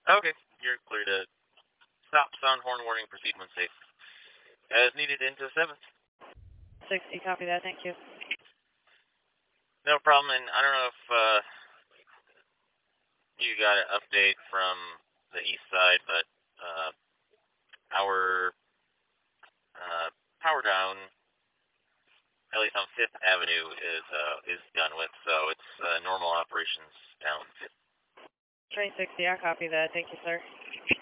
Okay, you're clear to stop, sound horn warning, proceed when safe. As needed into 7th. 60, copy that, thank you. No problem, and I don't know if you got an update from the east side, but our power down, at least on 5th Avenue, is done with, so it's normal operations down 5th. Train 60, I copy that, thank you, sir.